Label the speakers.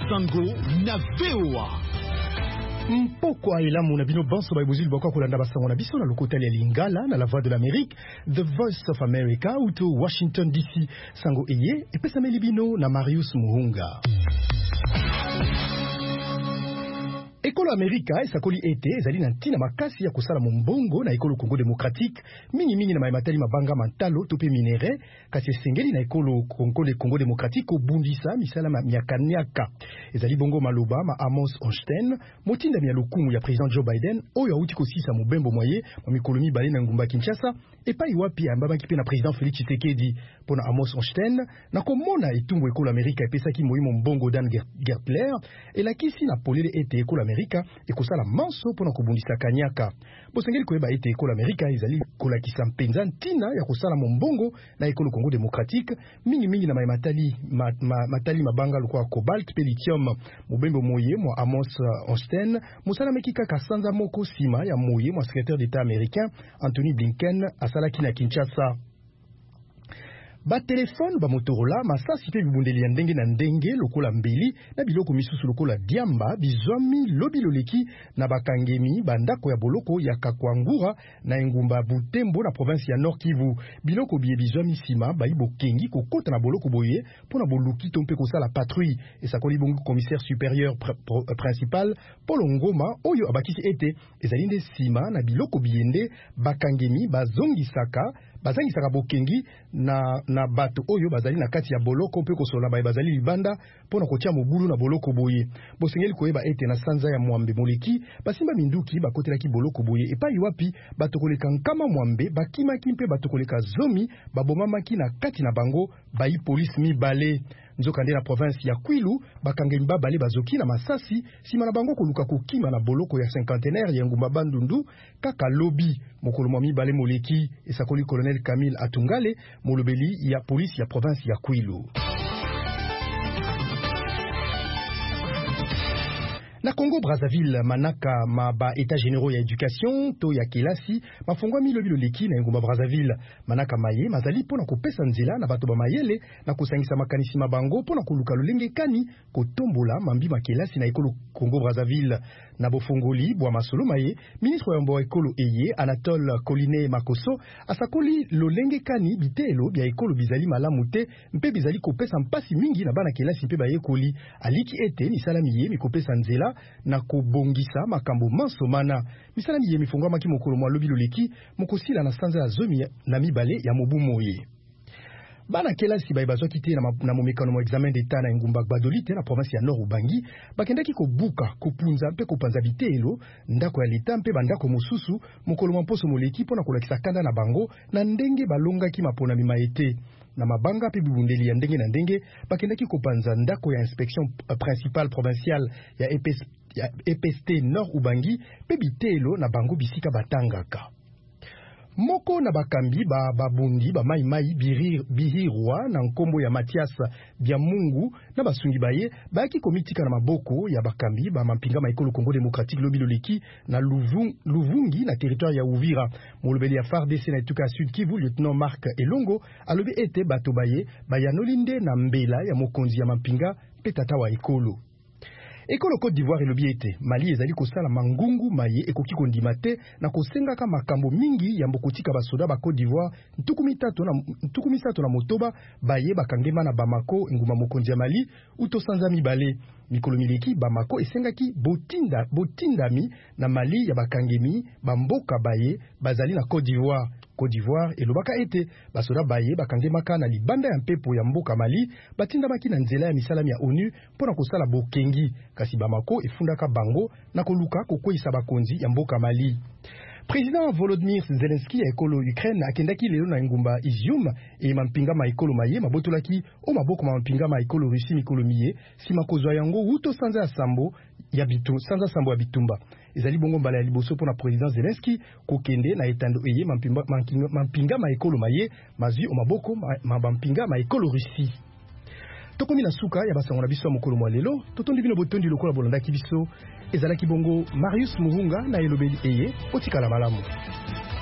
Speaker 1: Sango na VOA.
Speaker 2: Mpoko ailamu na bino banso baibuzili bakwa kolanda basango na biso na lokotali ya Lingala na la Voix de l'Amérique, The Voice of America ou to Washington DC. Sango eye epesameli bino na Marius Muhunga. Ekolo Amerika esakoli ete ezali na ntina makasi ya kosala mombongo na ekolo Congo démocratique mingi na maimatali mabanga mantalo to pe minere kasi esengeli na ekolo Congo démocratique obundisa misala miakaniaka ezali bongo maloba ma Amos Hochstein motinda ya lokumu ya président Joe Biden oyo auti kosisa mobembo moye ma mikolo mibale na ngumba Kinshasa epai wapi ambabaki pe na président Félix Tshisekedi pona Amos Hochstein na komona etumbu ekolo Amerika epesaki moyimo mbongo Dan Gertler elakisi na polele ete ekolo Amerika ekosala manso pona kobundisa kanyaka bosengeli koyeba ete ekolo Amerika ezali kolakisa mpenza ntina ya kosala mombongo na ekolo Congo démocratique mingi na matali mabanga lokwa cobalt pe lithium mobembo moye mwa Amos Hochstein mosala mekika kasanza moko sima ya moye mwa secrétaire d'état américain Anthony Blinken asalaki na Kinshasa. Ba telefone ba Motorola masasi pe bibundeli ya ndenge na ndenge lokola mbeli na biloko misusu lokola diamba bizomi lobiloleki na bakangemi bandako ya boloko ya Kakwangura na engumba Butembo na province ya Nord Kivu biloko biye bizomi sima baibo kengi kokota na boloko boye pona boluki tompe kosala patrouille esakoli bongo commissaire supérieur principal Paul Ngoma oyo abakisi ete ezalinde sima na biloko biyende bakangemi bazangisaka bokengi na bato oyo bazali na kati ya boloko pe kosola bazali libanda pona kotia mobulu na boloko boye bosengeli koyeba ete na sanza ya mwambe moleki basimba minduki bakotelaki boloko boye epai wapi bato koleka nkama mwambe bakimaki mpe bato koleka zomi babomamaki na kati na bango bayi police mibale nzokande na province ya Kwilu bakangemi babale bazoki na masasi sima na bango koluka kokima na boloko ya cinquantenaire ya ngumba Bandundu kaka lobi mokolo mwa mibale moleki esakoli colonel Camille Atungale molobeli ya police ya province ya Kwilu. Na Congo Brazzaville manaka maba état généraux ya éducation to ya kelasi mafungwa milobilo leki na ngumba Brazzaville manaka maye mazali pona kopesa nzela na bato ba mayele na kusangisa makanisi mabango pona koluka lolenge kani kotombola mambi makelasi na ekolo Congo Brazzaville na bofongoli bwa masolo maye ministre ya mbo ekolo eye Anatole Koline Makoso asakoli lolenge kani bitelo bya ekolo bizali malamu te mpe bizali kopesa mpasi mingi na bana kelasi mpe bayekoli aliki ete misala miye mikopesa nzela na kobongisa makambo mansomana misala miye mifungwa maki mokolo mwa lobi loleki mokosila na sanza ya zomi na mibale ya mobu moye. Bana kelasi bazwaki te na momekano mo examen d'état na ngumba Gbadolite na province ya Nord Ubangi bakendaki kobuka kopunza mpe kopanza bitelo ndako ya leta mpe bandako mosusu mokolo mwa mposo moleki pona kolakisa kanda na bango na ndenge balongaki mapona mimaete na mabanga pe bibundeli ya ndenge na ndenge bakendaki kopanza ndako ya inspection principale provinciale ya EPST Nord Ubangi pe bitelo na bango bisika batangaka. Moko na bakambi babundi ba mai bihirwa na nkombo ya Mathias bya Mungu na basungi baye baki komitika na maboko ya bakambi ba mampinga maikolo Congo démocratique lobiloleki na Luvungi na territoire ya Uvira molobeli ya FARDC na etuka Sud Kivu lieutenant Marc Elongo alobi ete bato baye bayanolinde na mbela ya mokonzi ya mampinga petata wa ekolo. Ekolo Côte d'Ivoire elobi ete Mali ezali kosala mangungu maye ekoki kondima te na kosengaka makambo mingi ya mbokotika basoda ba Côte d'Ivoire ntuku misato na motoba baye bakangema na Bamako nguma mokonzi ya Mali utosanza mibale mikolo mileki Bamako esengaki botindami na Mali ya bakangemi bamboka baye bazali na Côte d'Ivoire. Côte d'Ivoire elobaka ete basoda baye bakangemaka na libanda ya mpepo ya mboka Mali batindamaki na nzela ya misalami ya ONU pona kosala bokengi kasi Bamako efundaka bango na koluka kokweyisa bakonzi ya mboka Mali. Président Volodymyr Zelensky ya ekolo Ukraine akendaki lelo na ngumba Izium e mampinga ma ekolo maye mabotolaki o maboko mampinga ma ekolo Russie mikolo miye sima kozwa yango uto sanza sambo ya bitumba ezali bongo mbala ya liboso pona président Zelensky kokende na etando eye mampinga ma ekolo maye mazwi o maboko mampinga ma ekolo Russie. Tokomi na suka ya basango na biso mokolo mwa lelo totondi bino botondi lokola bolandaki biso ezalaki bongo Marius Muhunga na elobeli eye otikala malamu.